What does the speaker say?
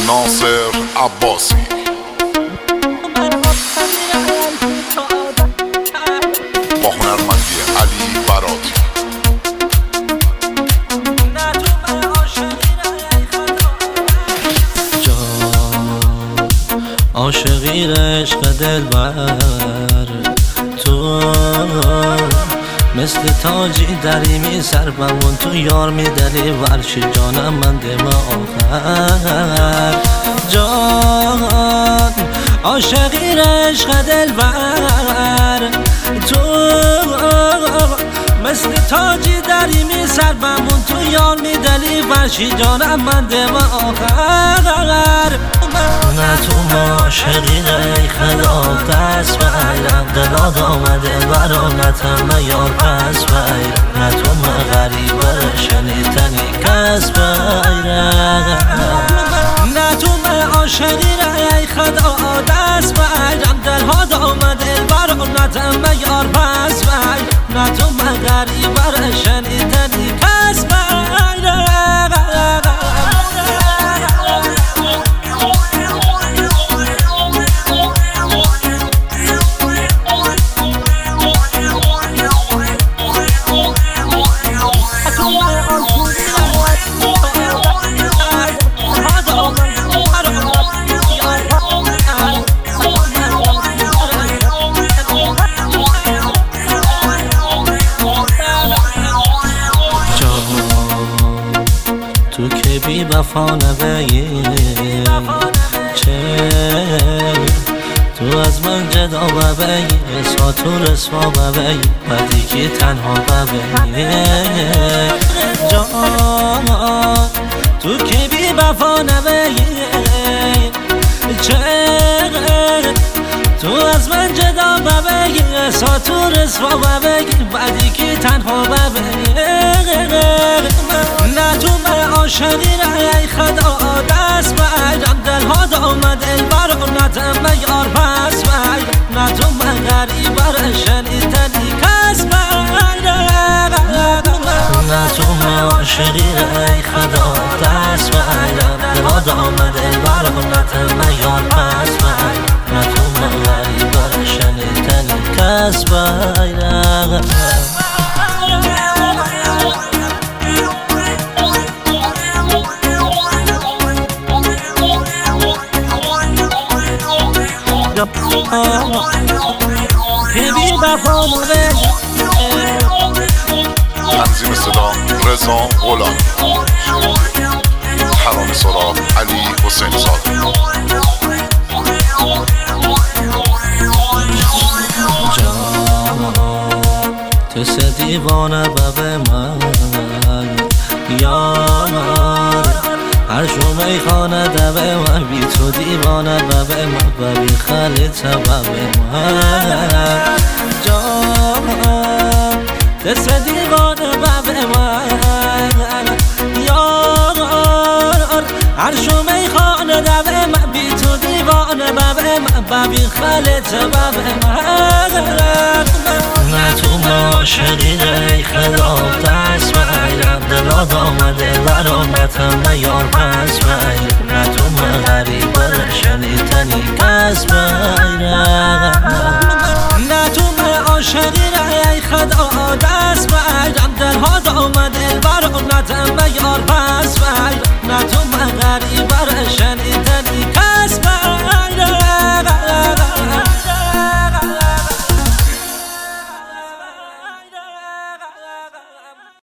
ناصر عباسی. با هنرمندی علی براتی. عاشقی عشق دلبر تو مثل تاجی دریمی سر بمون تو یار میدلی ورش جانم من دم آخر جان عاشقی عشق دلبر تو مثل تاجی دریمی سر بمون تو یار میدلی ورش جانم من دم آخر نه تو عاشقی ای خدا دست بایرم دلاد آمده برانتم یار پس بایرم نه تو غریبه شنیدنی کس بایرم نه تو عاشقی ای خدا دست بایرم دلاد آمده برانتم یار پس بایرم نه تو غریبه شنیدنی کس بایرم تو که بی وفا نبایی چه تو از من جدا ببایی ساتور رسوا ببایی بدی که تنها ببایی جان تو که بی وفا نبایی چه تو از من جدا ببایی ساتور رسوا ببایی بدی که تنها ببایی نه تو عاشقی ای خدا دست بایرم دلها آمده برانتم یار پس بایرم نه تو غریبه شنیدنی کس بایرم نه تو عاشقی ای خدا دست بایرم دلها آمده برانتم یار پس بایرم نه تو غریبه شنیدنی کس بایرم تنظیم صدا رضا غلامی. ترانه سرا علی حسین زاده. تو سه دیوانه به من یار هر شومه خانه به من بی تو دیوانه به من و بی خالیت به من جان تو سه دیوانه به من یار هر شومه خانه به من بی تو دیوانه به من و بی خالیت به من نه تو عاشقی ای خدا دست بایرم دلاد آمده برانتم یار پس بایرم